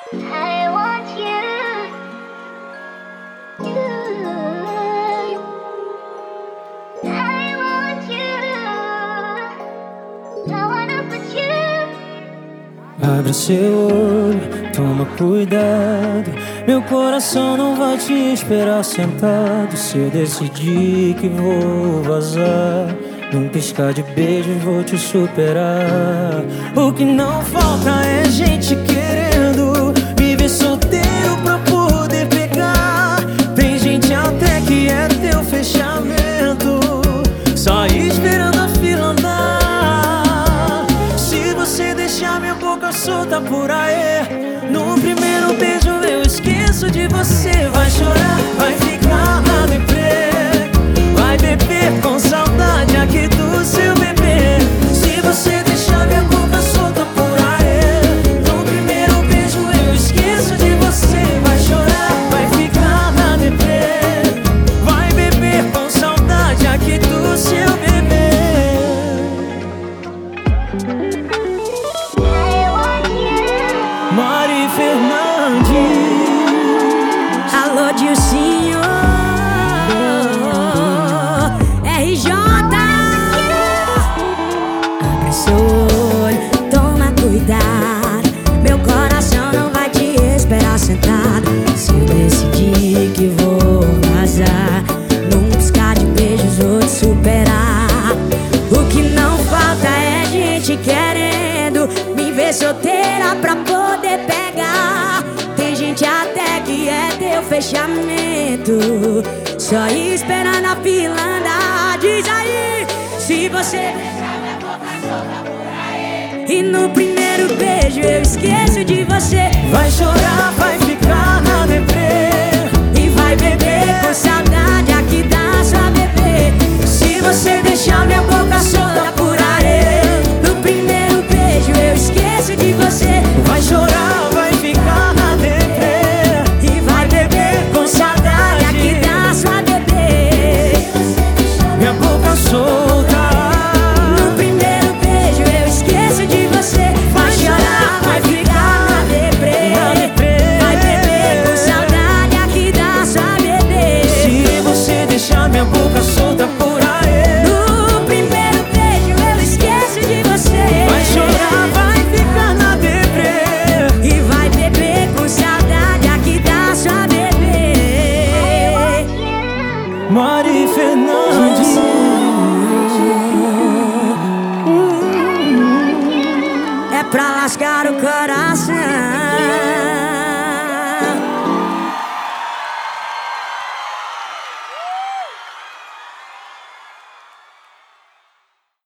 I want you. I want you. I wanna put you. Abre seu olho, toma cuidado. Meu coração não vai te esperar sentado. Se eu decidir que vou vazar, num piscar de beijos vou te superar. O que não falta é gente querendo me ver solteiro pra poder pegar. Tem gente até que é teu fechamento, só esperando a fila andar. Se você deixar minha boca solta por aí, no primeiro beijo eu esqueço de você. Vai chorar, vai ficar na deprê, vai beber com saudade aqui do seu bebê. Se você deixar minha boca solta por aí, no primeiro beijo eu esqueço de você. Vai chorar, vai ficar na deprê, vai beber com saudade aqui do seu bebê. Mari Fernandes. Alô, Dilcinho, RJ. Abre seu olho, toma cuidado. Meu coração não vai te esperar sentado. Se eu decidir que vou vazar, num piscar de beijos vou te superar. O que não falta é gente querendo me ver solteira pra poder pegar. Tem gente até que é teu fechamento, só esperando a fila andar. Diz aí, se você deixar minha boca solta por aí, e no primeiro beijo eu esqueço de você. Vai chorar.